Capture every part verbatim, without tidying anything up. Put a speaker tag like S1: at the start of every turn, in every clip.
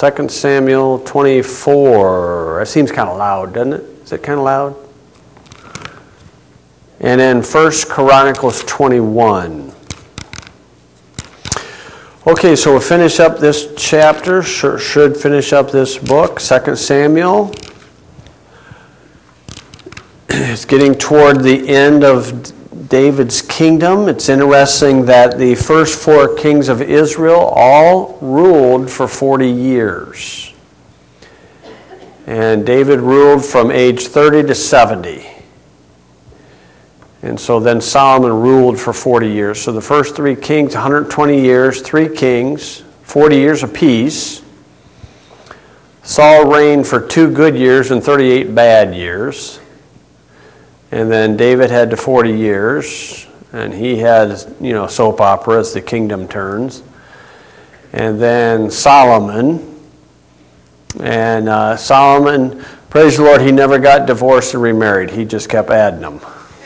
S1: Second Samuel twenty-four. That seems kind of loud, doesn't it? Is it kind of loud? And then First Chronicles twenty-one. Okay, so we'll finish up this chapter, should finish up this book, Second Samuel. It's getting toward the end of David's kingdom. It's interesting that the first four kings of Israel all ruled for forty years. And David ruled from age thirty to seventy. And so then Solomon ruled for forty years. So the first three kings, one hundred twenty years, three kings, forty years apiece. Saul reigned for two good years and thirty-eight bad years. And then David had the forty years, and he had, you know, soap opera as the kingdom turns. And then Solomon, and uh, Solomon, praise the Lord, he never got divorced and remarried. He just kept adding them.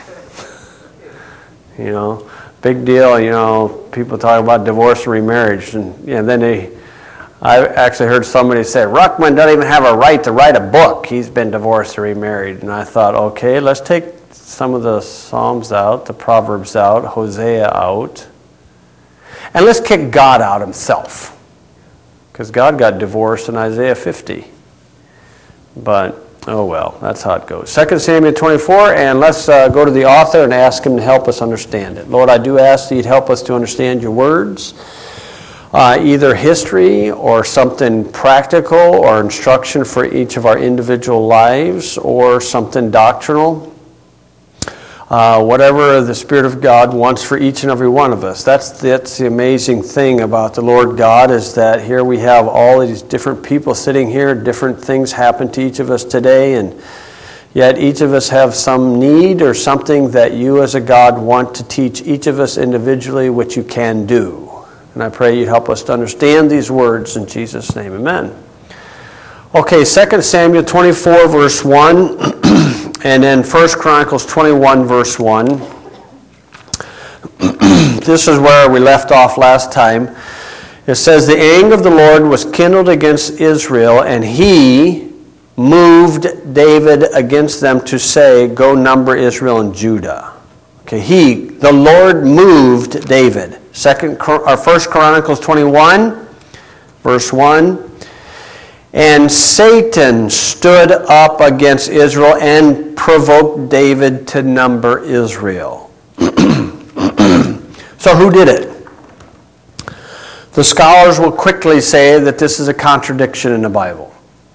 S1: You know, big deal, you know, people talk about divorce and remarriage. And, and then they, I actually heard somebody say, Ruckman doesn't even have a right to write a book. He's been divorced or remarried. And I thought, okay, let's take some of the Psalms out, the Proverbs out, Hosea out. And let's kick God out himself. Because God got divorced in Isaiah fifty. But oh well, that's how it goes. Second Samuel twenty-four, and let's uh, go to the author and ask him to help us understand it. Lord, I do ask that you'd help us to understand your words, uh, either history or something practical or instruction for each of our individual lives or something doctrinal. Uh, whatever the Spirit of God wants for each and every one of us. That's, that's the amazing thing about the Lord God, is that here we have all of these different people sitting here, different things happen to each of us today, and yet each of us have some need or something that you as a God want to teach each of us individually, which you can do. And I pray you'd help us to understand these words in Jesus' name. Amen. Okay, Second Samuel twenty-four, verse one. And then First Chronicles twenty-one, verse one. This is where we left off last time. It says, the anger of the Lord was kindled against Israel, and he moved David against them to say, go number Israel and Judah. Okay, he, the Lord moved David. Second, or First Chronicles twenty-one, verse one. And Satan stood up against Israel and provoked David to number Israel. So who did it? The scholars will quickly say that this is a contradiction in the Bible.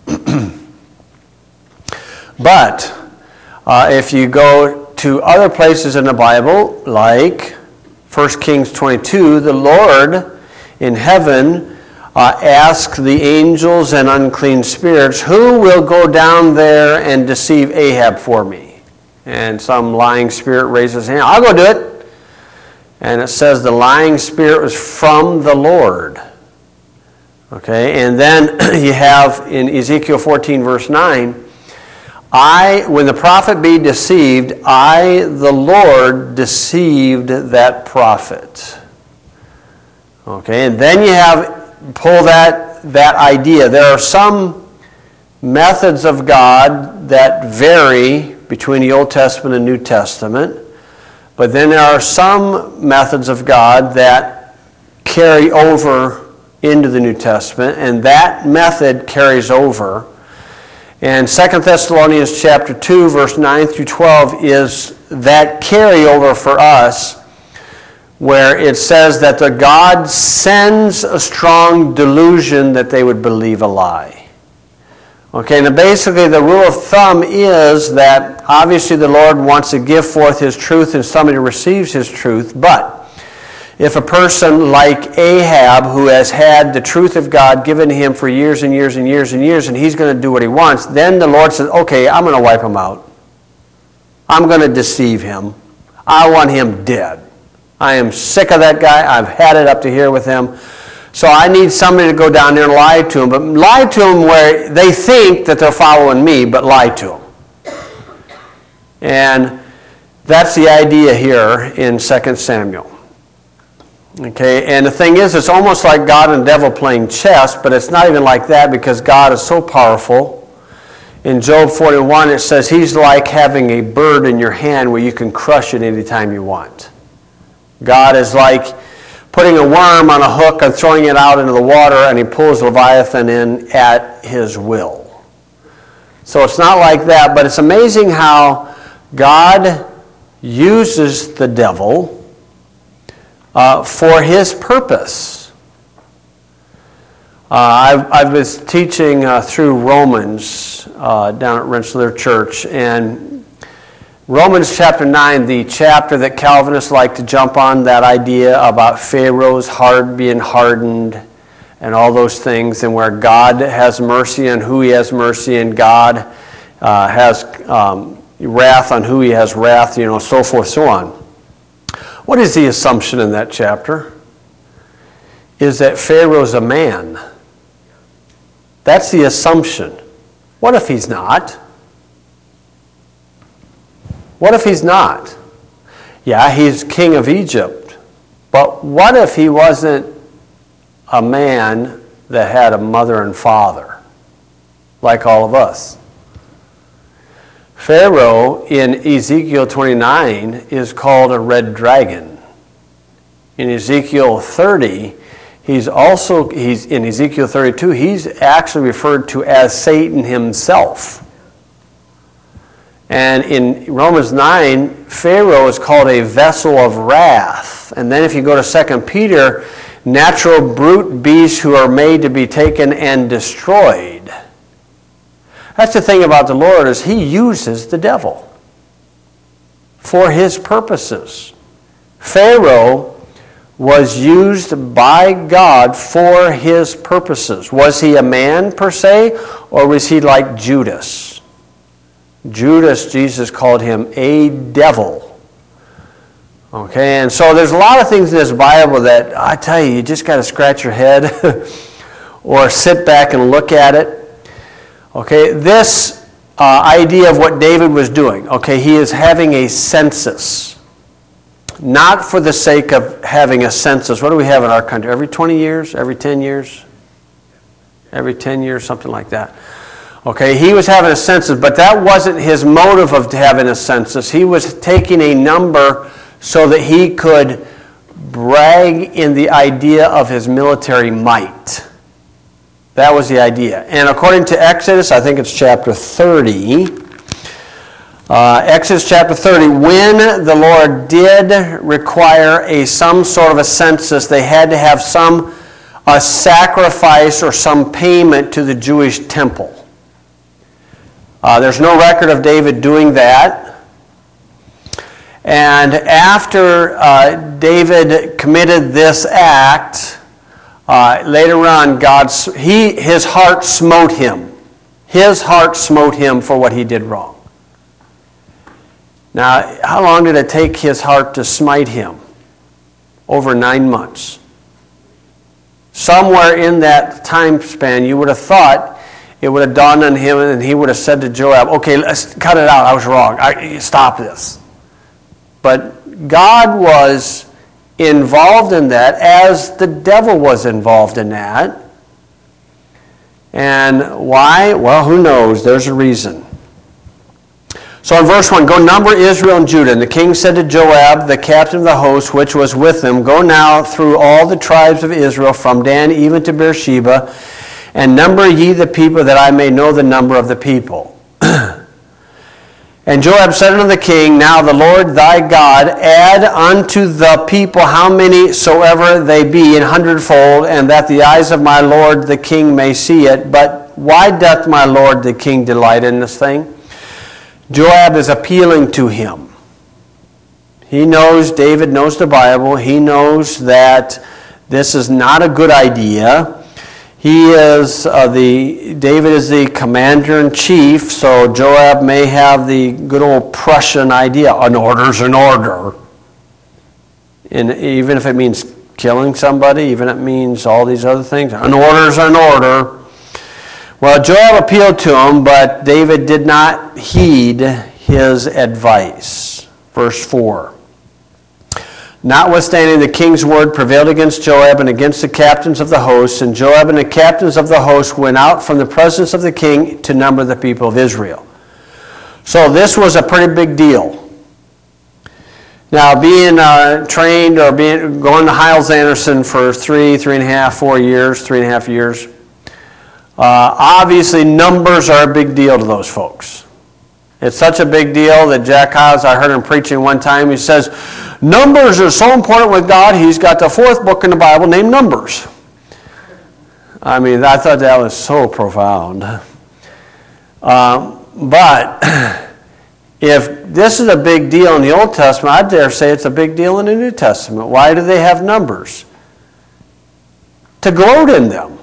S1: But uh, if you go to other places in the Bible, like First Kings twenty-two, the Lord in heaven Uh, ask the angels and unclean spirits, who will go down there and deceive Ahab for me? And some lying spirit raises his hand. I'll go do it. And it says the lying spirit was from the Lord. Okay, and then you have in Ezekiel fourteen, verse nine, I, when the prophet be deceived, I, the Lord, deceived that prophet. Okay, and then you have pull that, that idea. There are some methods of God that vary between the Old Testament and New Testament, but then there are some methods of God that carry over into the New Testament, and that method carries over. And Second Thessalonians chapter two, verse nine through twelve is that carryover for us, where it says that the God sends a strong delusion that they would believe a lie. Okay, now basically the rule of thumb is that obviously the Lord wants to give forth his truth and somebody receives his truth, but if a person like Ahab, who has had the truth of God given to him for years and years and years and years, and he's going to do what he wants, then the Lord says, okay, I'm going to wipe him out. I'm going to deceive him. I want him dead. I am sick of that guy. I've had it up to here with him. So I need somebody to go down there and lie to him. But lie to him where they think that they're following me, but lie to him. And that's the idea here in Second Samuel. Okay, and the thing is, it's almost like God and the devil playing chess, but it's not even like that because God is so powerful. In Job forty-one, it says he's like having a bird in your hand where you can crush it anytime you want. God is like putting a worm on a hook and throwing it out into the water, and he pulls Leviathan in at his will. So it's not like that, but it's amazing how God uses the devil Uh, for his purpose. Uh, I've, I've been teaching uh, through Romans uh, down at Rensselaer Church, and Romans chapter nine, the chapter that Calvinists like to jump on, that idea about Pharaoh's heart being hardened and all those things, and where God has mercy on who he has mercy, and God uh, has um, wrath on who he has wrath, you know, so forth, so on. What is the assumption in that chapter? Is that Pharaoh's a man. That's the assumption. What if he's not? What if he's not? Yeah, he's king of Egypt. But what if he wasn't a man that had a mother and father, like all of us? Pharaoh in Ezekiel twenty-nine is called a red dragon. In Ezekiel thirty, he's also he's in Ezekiel thirty-two, he's actually referred to as Satan himself. And in Romans nine, Pharaoh is called a vessel of wrath. And then if you go to Second Peter, natural brute beasts who are made to be taken and destroyed. That's the thing about the Lord, is he uses the devil for his purposes. Pharaoh was used by God for his purposes. Was he a man per se, or was he like Judas? Judas, Jesus called him a devil. Okay, and so there's a lot of things in this Bible that, I tell you, you just got to scratch your head or sit back and look at it. Okay, this uh, idea of what David was doing, okay, he is having a census. Not for the sake of having a census. What do we have in our country? Every twenty years? Every ten years? Every ten years, something like that. Okay, he was having a census, but that wasn't his motive of having a census. He was taking a number so that he could brag in the idea of his military might. That was the idea. And according to Exodus, I think it's chapter thirty, uh, Exodus chapter thirty, when the Lord did require a some sort of a census, they had to have some a sacrifice or some payment to the Jewish temple. Uh, there's no record of David doing that. And after uh, David committed this act, Uh, later on, God, he, his heart smote him. His heart smote him for what he did wrong. Now, how long did it take his heart to smite him? Over nine months. Somewhere in that time span, you would have thought it would have dawned on him, and he would have said to Joab, okay, let's cut it out. I was wrong. I, stop this. But God was involved in that, as the devil was involved in that. And why? Well, who knows? There's a reason. So in verse one, go number Israel and Judah. And the king said to Joab, the captain of the host, which was with him, go now through all the tribes of Israel, from Dan even to Beersheba, and number ye the people, that I may know the number of the people. And Joab said unto the king, now the Lord thy God add unto the people how many soever they be an hundredfold, and that the eyes of my Lord the king may see it. But why doth my Lord the king delight in this thing? Joab is appealing to him. He knows, David knows the Bible. He knows that this is not a good idea. He is uh, the, David is the commander-in-chief, so Joab may have the good old Prussian idea, an order's an order. And even if it means killing somebody, even if it means all these other things, an order's an order. Well, Joab appealed to him, but David did not heed his advice. Verse four. Notwithstanding, the king's word prevailed against Joab and against the captains of the hosts, and Joab and the captains of the hosts went out from the presence of the king to number the people of Israel. So this was a pretty big deal. Now, being uh, trained or being going to Hyles-Anderson for three, three and a half, four years, three and a half years, uh, obviously numbers are a big deal to those folks. It's such a big deal that Jack Hyles, I heard him preaching one time, he says, numbers are so important with God, he's got the fourth book in the Bible named Numbers. I mean, I thought that was so profound. Um, but if this is a big deal in the Old Testament, I dare say it's a big deal in the New Testament. Why do they have numbers? To gloat in them.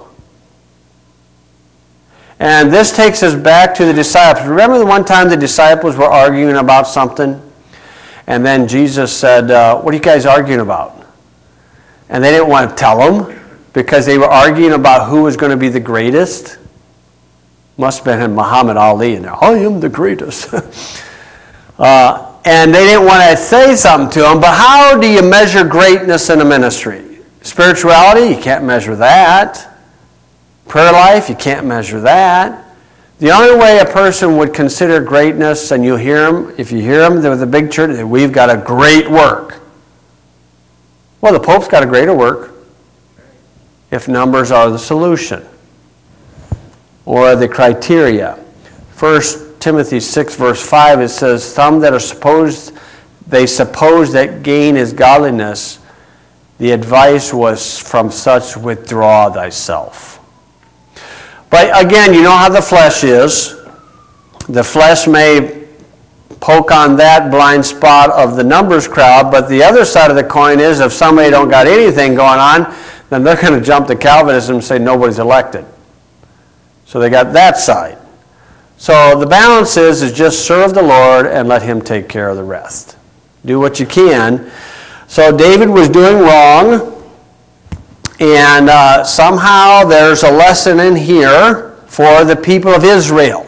S1: And this takes us back to the disciples. Remember the one time the disciples were arguing about something? And then Jesus said, uh, what are you guys arguing about? And they didn't want to tell them because they were arguing about who was going to be the greatest. Must have been Muhammad Ali in there. I am the greatest. uh, and they didn't want to say something to him. But how do you measure greatness in a ministry? Spirituality, you can't measure that. Prayer life, you can't measure that. The only way a person would consider greatness, and you'll hear them, if you hear them, they're the big church, we've got a great work. Well, the Pope's got a greater work if numbers are the solution or the criteria. First Timothy six, verse five, it says, some that are supposed, they suppose that gain is godliness. The advice was from such withdraw thyself. But again, you know how the flesh is. The flesh may poke on that blind spot of the numbers crowd, but the other side of the coin is if somebody don't got anything going on, then they're going to jump to Calvinism and say nobody's elected. So they got that side. So the balance is, is just serve the Lord and let him take care of the rest. Do what you can. So David was doing wrong. And uh, somehow there's a lesson in here for the people of Israel.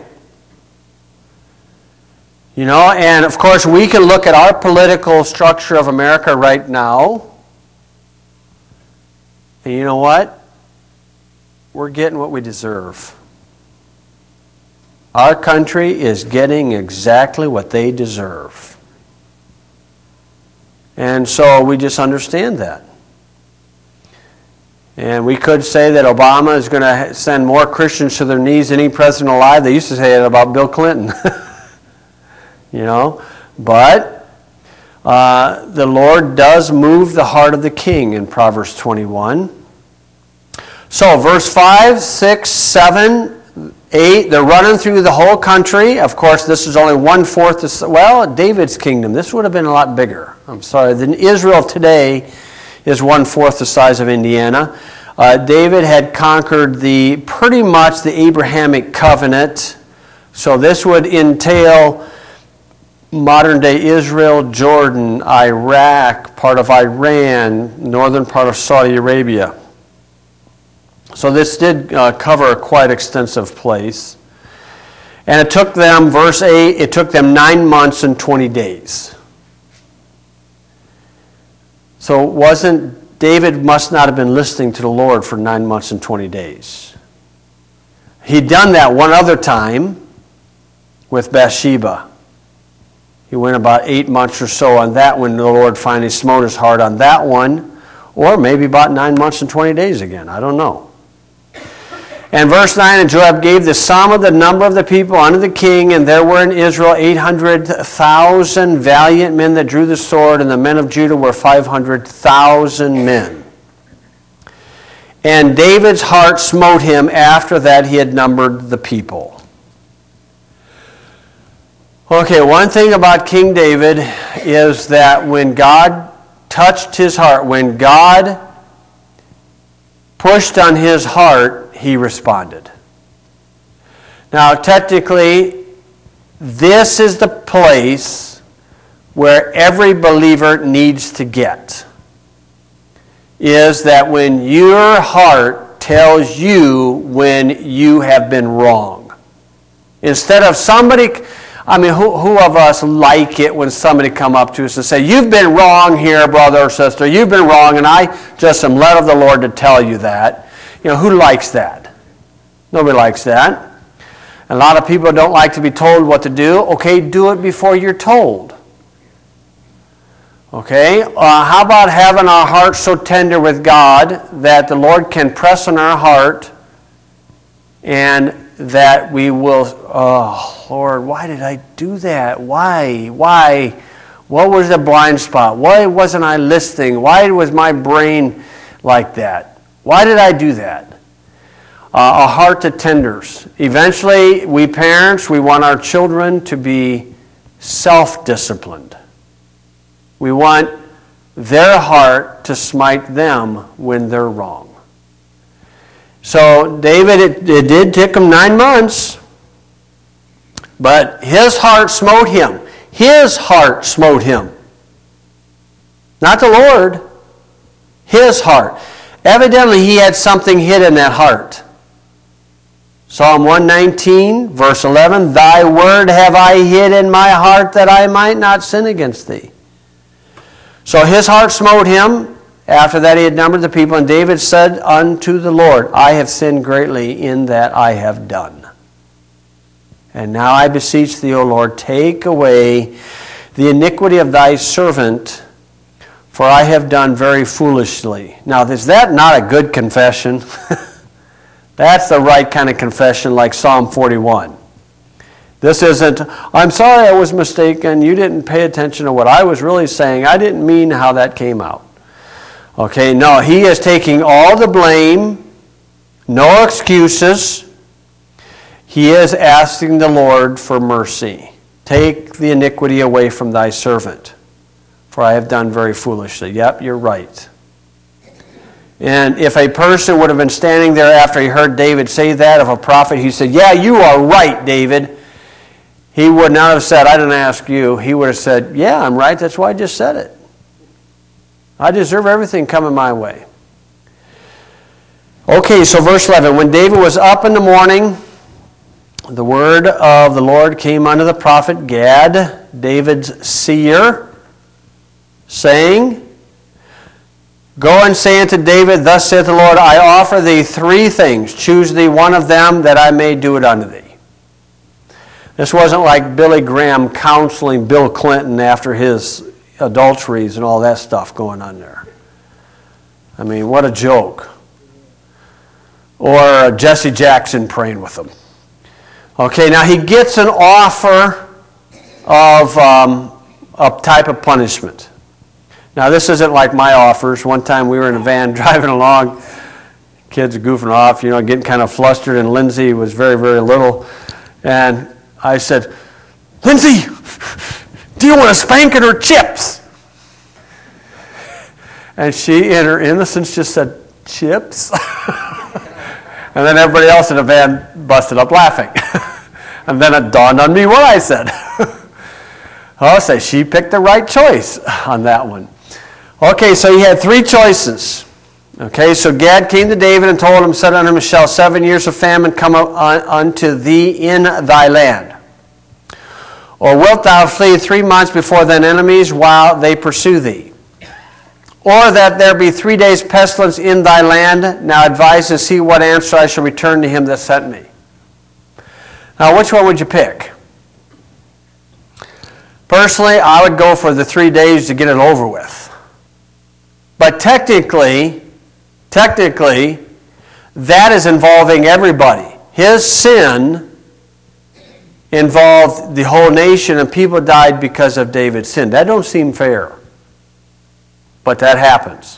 S1: You know, and of course we can look at our political structure of America right now. And you know what? We're getting what we deserve. Our country is getting exactly what they deserve. And so we just understand that. And we could say that Obama is going to send more Christians to their knees than any president alive. They used to say it about Bill Clinton. You know? But uh, the Lord does move the heart of the king in Proverbs twenty-one. So verse five, six, seven, eight, they're running through the whole country. Of course, this is only one-fourth, of, well, David's kingdom. This would have been a lot bigger. I'm sorry. The Israel today is one-fourth the size of Indiana. Uh, David had conquered the pretty much the Abrahamic covenant. So this would entail modern-day Israel, Jordan, Iraq, part of Iran, northern part of Saudi Arabia. So this did uh, cover a quite extensive place. And it took them, verse eight, it took them nine months and twenty days. So wasn't, David must not have been listening to the Lord for nine months and twenty days. He'd done that one other time with Bathsheba. He went about eight months or so on that one. The Lord finally smote his heart on that one. Or maybe about nine months and twenty days again. I don't know. And verse nine, and Joab gave the sum of the number of the people unto the king, and there were in Israel eight hundred thousand valiant men that drew the sword, and the men of Judah were five hundred thousand men. And David's heart smote him after that he had numbered the people. Okay, one thing about King David is that when God touched his heart, when God pushed on his heart, he responded. Now, technically, this is the place where every believer needs to get. Is that when your heart tells you when you have been wrong. Instead of somebody, I mean, who, who of us like it when somebody come up to us and say, you've been wrong here, brother or sister, you've been wrong, and I just am led of the Lord to tell you that. You know, who likes that? Nobody likes that. A lot of people don't like to be told what to do. Okay, do it before you're told. Okay, uh, how about having our hearts so tender with God that the Lord can press on our heart and that we will, oh, Lord, why did I do that? Why? Why? What was the blind spot? Why wasn't I listening? Why was my brain like that? Why did I do that? Uh, a heart to tenders. Eventually, we parents, we want our children to be self-disciplined. We want their heart to smite them when they're wrong. So David, it, it did take him nine months, but his heart smote him. His heart smote him. Not the Lord. His heart. Evidently, he had something hid in that heart. Psalm one nineteen, verse eleven, Thy word have I hid in my heart that I might not sin against thee. So his heart smote him. After that he had numbered the people, and David said unto the Lord, I have sinned greatly in that I have done. And now I beseech thee, O Lord, take away the iniquity of thy servant, for I have done very foolishly. Now, is that not a good confession? That's the right kind of confession, like Psalm forty-one. This isn't, I'm sorry I was mistaken, you didn't pay attention to what I was really saying, I didn't mean how that came out. Okay, no, he is taking all the blame, no excuses. He is asking the Lord for mercy. Take the iniquity away from thy servant, for I have done very foolishly. Yep, you're right. And if a person would have been standing there after he heard David say that of a prophet, he said, yeah, you are right, David. He would not have said, I didn't ask you. He would have said, yeah, I'm right. That's why I just said it. I deserve everything coming my way. Okay, so verse eleven. When David was up in the morning, the word of the Lord came unto the prophet Gad, David's seer, saying, Go and say unto David, Thus saith the Lord, I offer thee three things. Choose thee one of them, that I may do it unto thee. This wasn't like Billy Graham counseling Bill Clinton after his adulteries and all that stuff going on there. I mean, what a joke. Or Jesse Jackson praying with him. Okay, now he gets an offer of um, a type of punishment. Now this isn't like my offers. One time we were in a van driving along, kids goofing off, you know, getting kind of flustered, and Lindsay was very, very little. And I said, Lindsay, do you want a spanking or chips? And she, in her innocence, just said, chips? And then everybody else in the van busted up laughing. And then it dawned on me what I said. Oh, so she picked the right choice on that one. Okay, so he had three choices. Okay, so Gad came to David and told him, said unto him, Shall seven years of famine come unto thee in thy land? Or wilt thou flee three months before thine enemies while they pursue thee? Or that there be three days pestilence in thy land? Now advise and see what answer I shall return to him that sent me. Now, which one would you pick? Personally, I would go for the three days to get it over with. But technically, technically, that is involving everybody. His sin involved the whole nation, and people died because of David's sin. That don't seem fair. But that happens.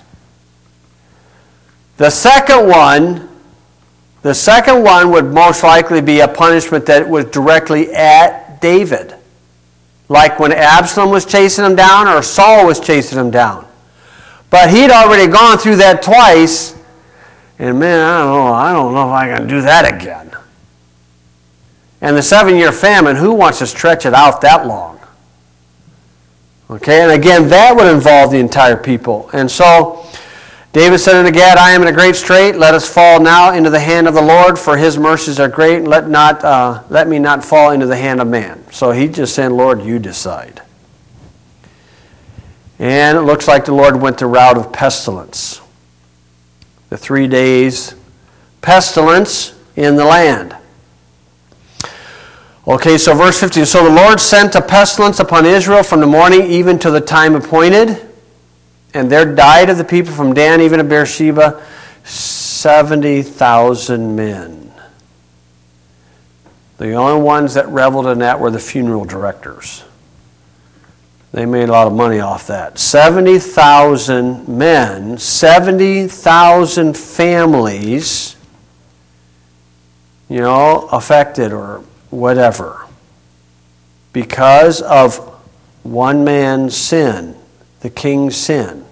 S1: The second one, the second one would most likely be a punishment that was directly at David. Like when Absalom was chasing him down or Saul was chasing him down. But he'd already gone through that twice, and man, I don't know, I don't know if I can do that again. And the seven-year famine, who wants to stretch it out that long? Okay, and again, that would involve the entire people. And so, David said unto Gad, I am in a great strait. Let us fall now into the hand of the Lord, for his mercies are great. And let, not, uh, let me not fall into the hand of man. So he just said, Lord, you decide. And it looks like the Lord went the route of pestilence. The three days pestilence in the land. Okay, so verse fifteen. So the Lord sent a pestilence upon Israel from the morning even to the time appointed. And there died of the people from Dan even to Beersheba seventy thousand men. The only ones that reveled in that were the funeral directors. They made a lot of money off that. seventy thousand men, seventy thousand families, you know, affected or whatever, because of one man's sin, the king's sin.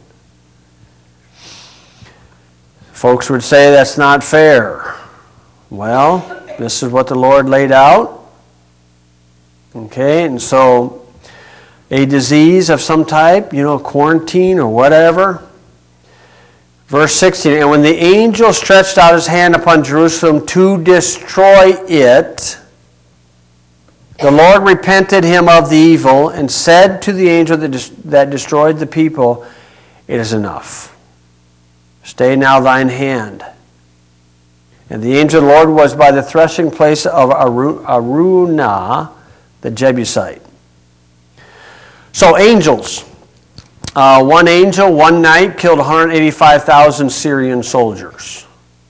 S1: Folks would say that's not fair. Well, this is what the Lord laid out. Okay, and so a disease of some type, you know, quarantine or whatever. Verse sixteen, and when the angel stretched out his hand upon Jerusalem to destroy it, the Lord repented him of the evil and said to the angel that, des- that destroyed the people, it is enough. Stay now thine hand. And the angel of the Lord was by the threshing place of Aru- Arunah, the Jebusite. So angels. Uh, one angel, one night, killed one hundred eighty-five thousand Syrian soldiers.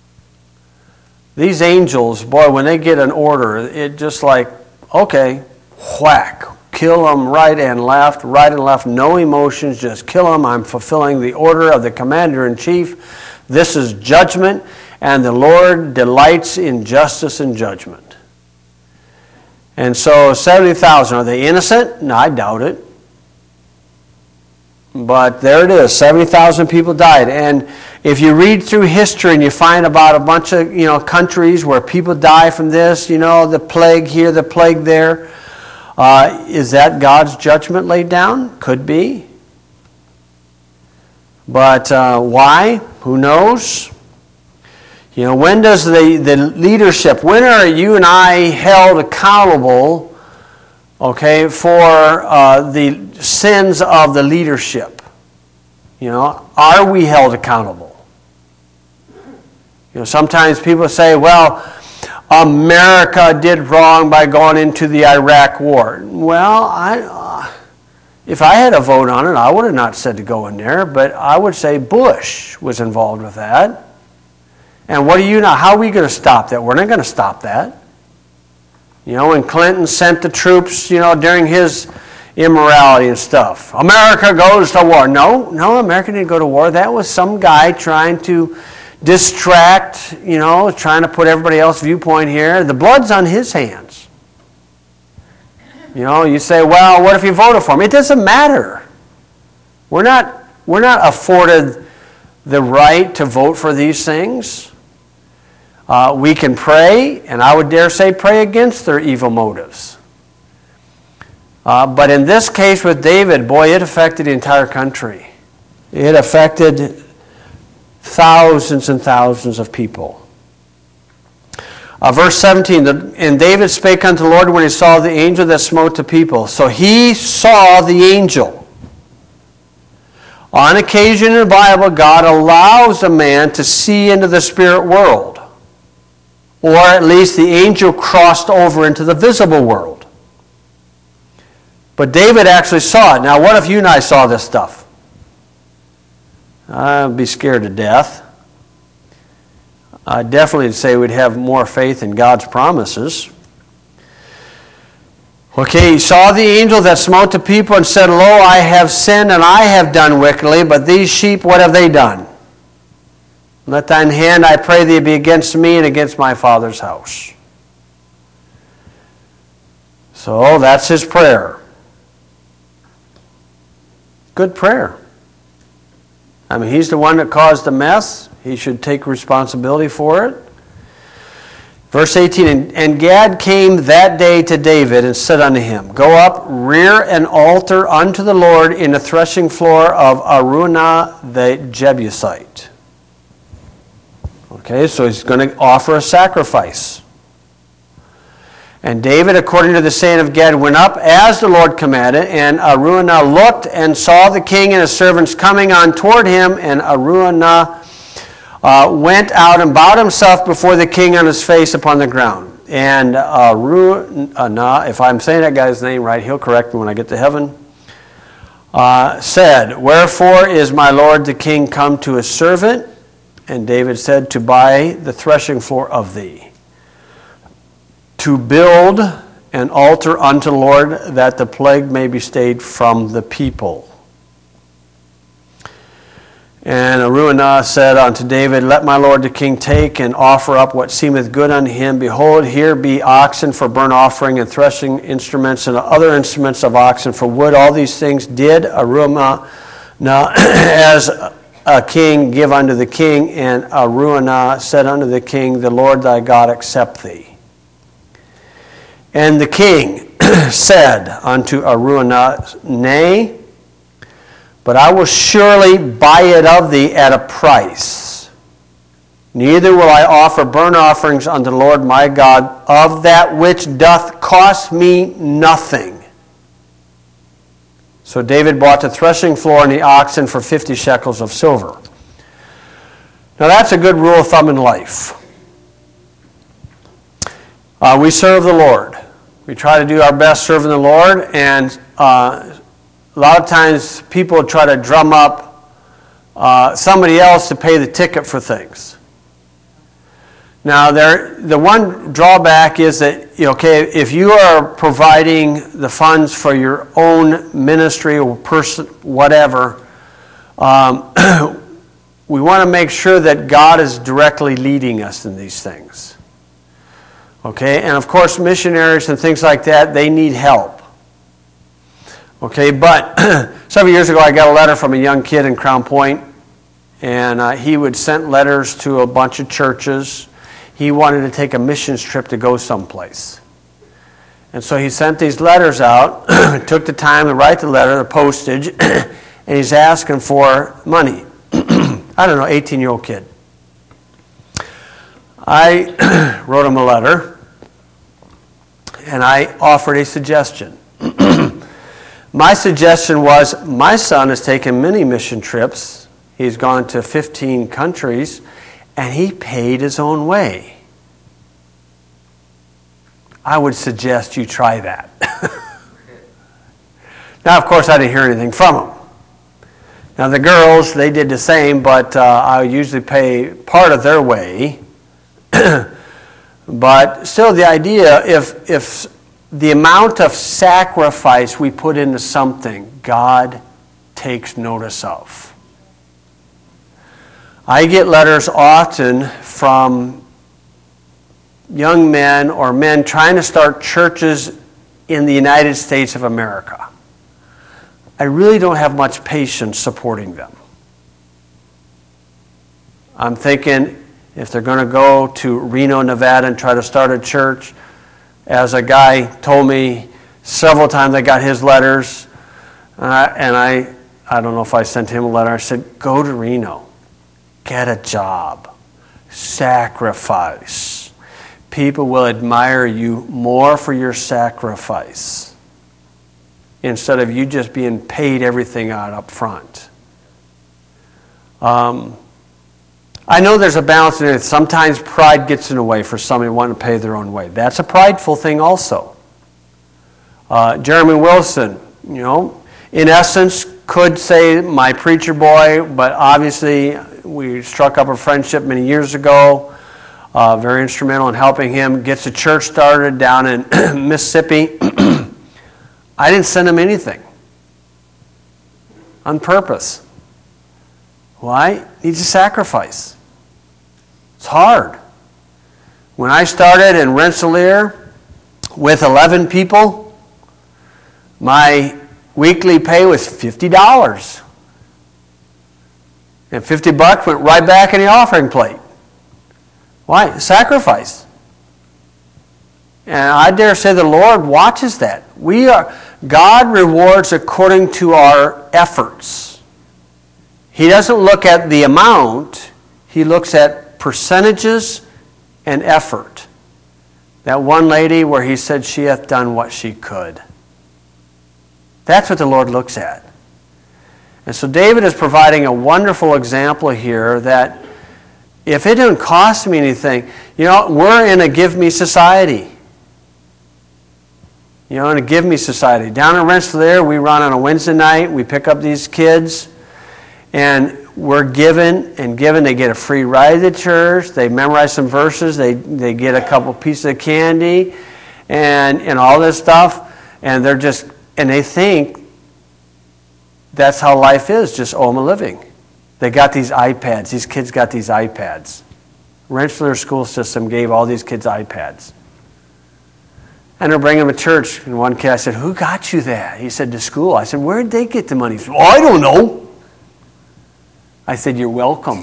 S1: These angels, boy, when they get an order, it just like, okay, whack. Kill them right and left, right and left, no emotions, just kill them. I'm fulfilling the order of the commander-in-chief. This is judgment, and the Lord delights in justice and judgment. And so seventy thousand, are they innocent? No, I doubt it. But there it is, seventy thousand people died. And if you read through history and you find about a bunch of, you know, countries where people die from this, you know, the plague here, the plague there, uh, is that God's judgment laid down? Could be. But uh, why? Who knows? You know, when does the, the leadership, when are you and I held accountable, okay, for uh, the sins of the leadership? You know, are we held accountable? You know, sometimes people say, well, America did wrong by going into the Iraq war. Well, I, uh, if I had a vote on it, I would have not said to go in there, but I would say Bush was involved with that. And what do you know? How are we going to stop that? We're not going to stop that. You know, when Clinton sent the troops, you know, during his immorality and stuff. America goes to war. No, no, America didn't go to war. That was some guy trying to distract, you know, trying to put everybody else's viewpoint here. The blood's on his hands. You know, you say, well, what if you voted for him? It doesn't matter. We're not, we're not afforded the right to vote for these things. Uh, we can pray, and I would dare say pray against their evil motives. Uh, but in this case with David, boy, it affected the entire country. It affected thousands and thousands of people. Uh, verse seventeen, the, and David spake unto the Lord when he saw the angel that smote the people. So he saw the angel. On occasion in the Bible, God allows a man to see into the spirit world. Or at least the angel crossed over into the visible world. But David actually saw it. Now, what if you and I saw this stuff? I'd be scared to death. I'd definitely say we'd have more faith in God's promises. Okay, he saw the angel that smote the people and said, Lo, I have sinned and I have done wickedly, but these sheep, what have they done? Let thine hand, I pray thee, be against me and against my father's house. So that's his prayer. Good prayer. I mean, he's the one that caused the mess. He should take responsibility for it. Verse eighteen, and, and Gad came that day to David and said unto him, Go up, rear an altar unto the Lord in the threshing floor of Arunah the Jebusite. Okay, so he's going to offer a sacrifice. And David, according to the saying of Gad, went up as the Lord commanded, and Araunah looked and saw the king and his servants coming on toward him, and Araunah uh, went out and bowed himself before the king on his face upon the ground. And Araunah, if I'm saying that guy's name right, he'll correct me when I get to heaven, uh, said, "Wherefore is my lord the king come to his servant?" And David said, "To buy the threshing floor of thee, to build an altar unto the Lord, that the plague may be stayed from the people." And Araunah said unto David, "Let my lord the king take and offer up what seemeth good unto him. Behold, here be oxen for burnt offering, and threshing instruments, and other instruments of oxen for wood. All these things did Araunah as a king give unto the king." And Araunah said unto the king, "The Lord thy God accept thee." And the king said unto Araunah, "Nay, but I will surely buy it of thee at a price. Neither will I offer burnt offerings unto the Lord my God of that which doth cost me nothing." So David bought the threshing floor and the oxen for fifty shekels of silver. Now that's a good rule of thumb in life. Uh, we serve the Lord. We try to do our best serving the Lord, and uh, a lot of times people try to drum up uh, somebody else to pay the ticket for things. Now, there, the one drawback is that, you know, okay, if you are providing the funds for your own ministry or person, whatever, um, we want to make sure that God is directly leading us in these things. Okay, and of course missionaries and things like that, they need help. Okay, but several years ago I got a letter from a young kid in Crown Point, and uh, he would send letters to a bunch of churches. He wanted to take a missions trip to go someplace. And so he sent these letters out, took the time to write the letter, the postage, and he's asking for money. I don't know, eighteen-year-old kid. I wrote him a letter, and I offered a suggestion. My suggestion was, my son has taken many mission trips. He's gone to fifteen countries, and he paid his own way. I would suggest you try that. Now, of course, I didn't hear anything from him. Now, the girls, they did the same, but uh, I usually pay part of their way. But still, the idea, if if the amount of sacrifice we put into something, God takes notice of. I get letters often from young men or men trying to start churches in the United States of America. I really don't have much patience supporting them. I'm thinking, if they're going to go to Reno, Nevada and try to start a church, as a guy told me several times, I got his letters, uh, and I, I don't know if I sent him a letter. I said, go to Reno, get a job, sacrifice. People will admire you more for your sacrifice instead of you just being paid everything out up front. Um, I know there's a balance in it. Sometimes pride gets in the way for somebody wanting to pay their own way. That's a prideful thing also. Uh, Jeremy Wilson, you know, in essence, could say my preacher boy, but obviously we struck up a friendship many years ago. Uh, very instrumental in helping him. Gets a church started down in Mississippi. I didn't send him anything. On purpose. Why? He needs a sacrifice. It's hard. When I started in Rensselaer with eleven people, my weekly pay was fifty dollars. And fifty bucks went right back in the offering plate. Why? Sacrifice. And I dare say the Lord watches that. We are, God rewards according to our efforts. He doesn't look at the amount. He looks at percentages and effort. That one lady where he said she hath done what she could. That's what the Lord looks at. And so David is providing a wonderful example here that if it didn't cost me anything, you know, we're in a give me society. You know, in a give me society. Down in Rensselaer, we run on a Wednesday night. We pick up these kids, and we're given and given. They get a free ride to church. They memorize some verses. They they get a couple pieces of candy, and and all this stuff. And they're just and they think that's how life is, just home and living. They got these iPads. These kids got these iPads. Rensselaer school system gave all these kids iPads. And they're bringing them to church. And one kid, I said, who got you that? He said, to school. I said, where did they get the money? He said, oh, I don't know. I said, you're welcome.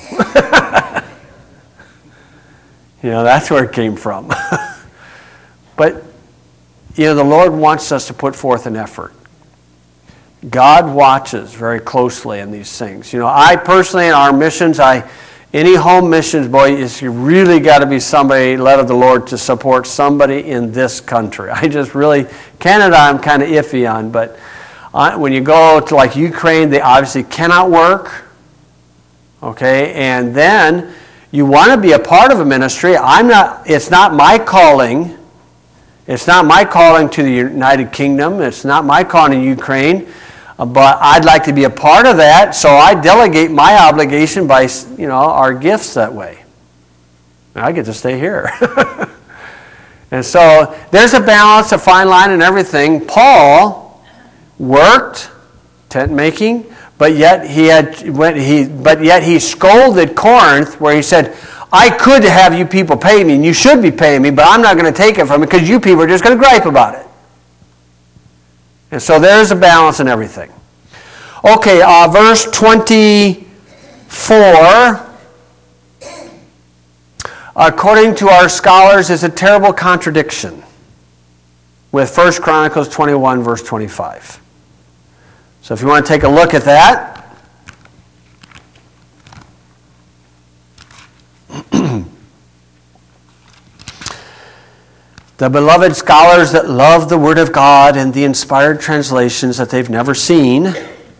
S1: You know, that's where it came from. But, you know, the Lord wants us to put forth an effort. God watches very closely in these things. You know, I personally, in our missions, I any home missions, boy, is you really got to be somebody led of the Lord to support somebody in this country. I just really, Canada I'm kind of iffy on, but uh, when you go to like Ukraine, they obviously cannot work. Okay, and then you want to be a part of a ministry. I'm not, it's not my calling. It's not my calling to the United Kingdom. It's not my calling to Ukraine. But I'd like to be a part of that, so I delegate my obligation by, you know, our gifts that way. And I get to stay here. And so there's a balance, a fine line, and everything. Paul worked tent making, but yet he had when he but yet he scolded Corinth, where he said, "I could have you people pay me, and you should be paying me, but I'm not going to take it from you because you people are just going to gripe about it." And so there's a balance in everything. Okay, uh, verse twenty-four. According to our scholars, is a terrible contradiction with First Chronicles twenty-one, verse twenty-five. So if you want to take a look at that. The beloved scholars that love the Word of God and the inspired translations that they've never seen,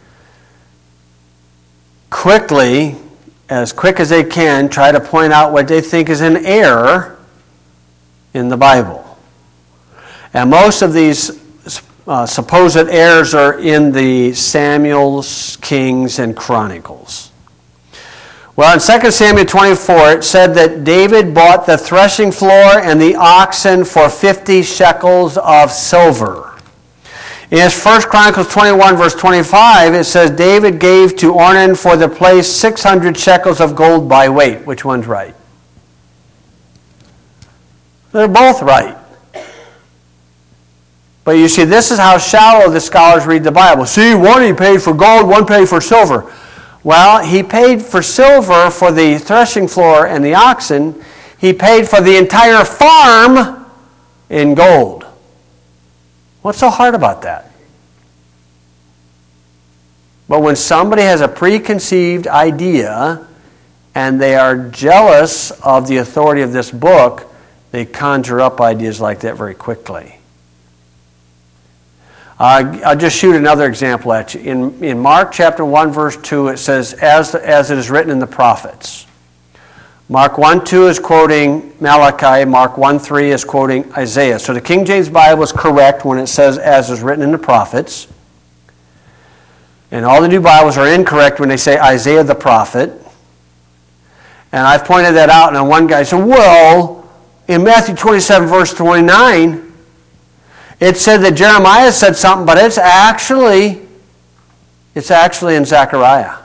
S1: quickly, as quick as they can, try to point out what they think is an error in the Bible. And most of these uh, supposed errors are in the Samuels, Kings, and Chronicles. Well, in Second Samuel twenty-four, it said that David bought the threshing floor and the oxen for fifty shekels of silver. In First Chronicles twenty-one, verse twenty-five, it says David gave to Ornan for the place six hundred shekels of gold by weight. Which one's right? They're both right. But you see, this is how shallow the scholars read the Bible. See, one he paid for gold, one paid for silver. Well, he paid for silver for the threshing floor and the oxen. He paid for the entire farm in gold. What's so hard about that? But when somebody has a preconceived idea and they are jealous of the authority of this book, they conjure up ideas like that very quickly. Uh, I'll just shoot another example at you. In, in Mark chapter one, verse two, it says, as, as it is written in the prophets. Mark one two is quoting Malachi. Mark one three is quoting Isaiah. So the King James Bible is correct when it says, as is written in the prophets. And all the new Bibles are incorrect when they say Isaiah the prophet. And I've pointed that out, and one guy said, well, in Matthew twenty-seven, verse twenty-nine, it said that Jeremiah said something, but it's actually, it's actually in Zechariah.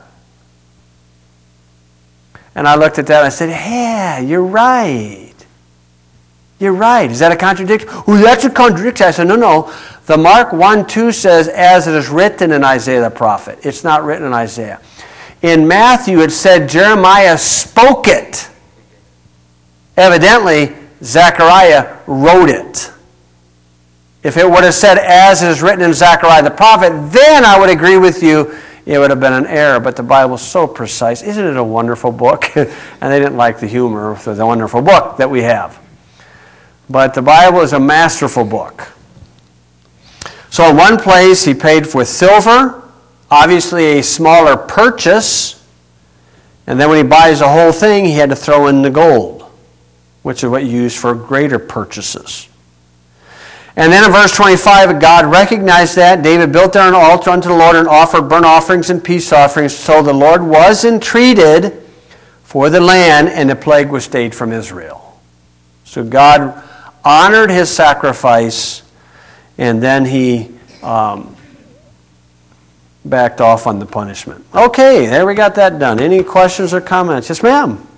S1: And I looked at that and I said, yeah, you're right. You're right. Is that a contradiction? Oh, that's a contradiction. I said, no, no. The Mark one two says, as it is written in Isaiah the prophet. It's not written in Isaiah. In Matthew, it said Jeremiah spoke it. Evidently, Zechariah wrote it. If it would have said, as it is written in Zechariah the prophet, then I would agree with you. it would have been an error, but the Bible is so precise. Isn't it a wonderful book? And they didn't like the humor of the wonderful book that we have. But the Bible is a masterful book. So in one place he paid with silver, obviously a smaller purchase, and then when he buys the whole thing, he had to throw in the gold, which is what you use for greater purchases. And then in verse twenty-five, God recognized that. David built there an altar unto the Lord and offered burnt offerings and peace offerings. So the Lord was entreated for the land, and the plague was stayed from Israel. So God honored his sacrifice, and then he um, backed off on the punishment. Okay, there we got that done. Any questions or comments? Yes, ma'am.